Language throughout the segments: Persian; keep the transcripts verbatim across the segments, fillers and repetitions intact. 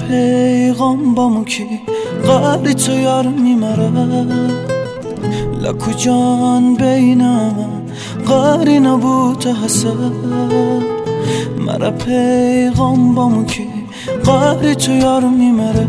پیغام با مو کی قدر تو یار میمره لکو جان بینم قاری نبود حسد مرا پیغام با مو کی قدر تو یار میمره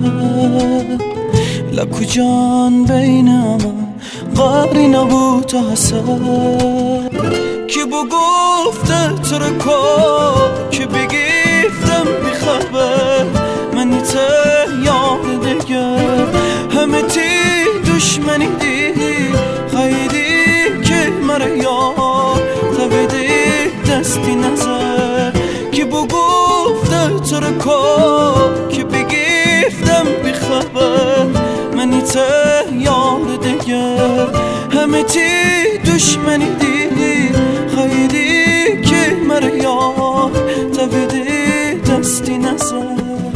لکو جان بینم قاری نبود حسد کی بو گفته تو رو کن کی بگیفتم بخبر منی ته یاد دیگر همه تی دشمنی دی خیلی که مرا یار تبیدی دستی نظر کی بو گفته تو رو کن کی بگیفتم بخبر منی ته یاد دیگر همه تی دشمنی دی خیلی که مرا یار تبیدی دستی نظر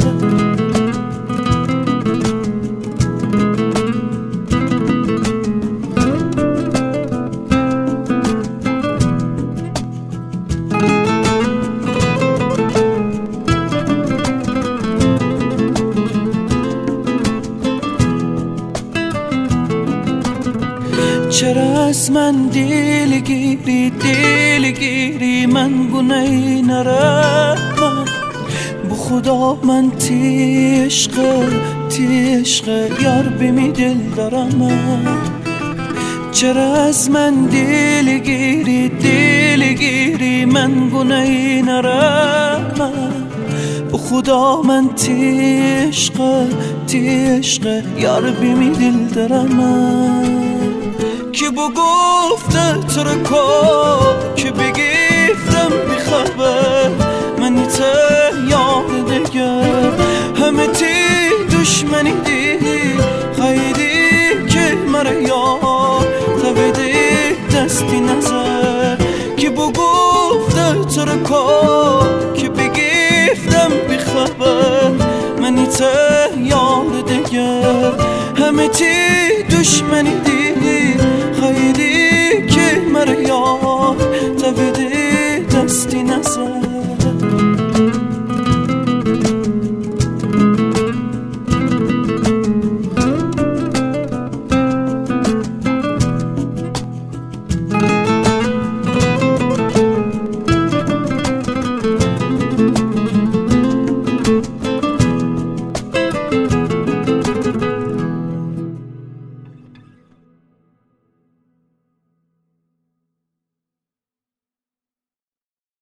چرا از من دل گیری دل گیری من گناهی نرم بو خدا من تی عشق تی عشق یار بمی دل دارم چرا از من دل گیری دل گیری من گناهی نرم بو خدا من تی عشق تی عشق یار بمی دل دارم کی بو گفته تو رو کن کی بگیفتم بخبر منی ته یاد دیگر همه تی دشمنی دی خیلی که مرا یار تبیدی دستی نظر کی بو گفته تو رو کن کی بگیفتم بخبر منی ته یاد دیگر همه تی دشمنی دی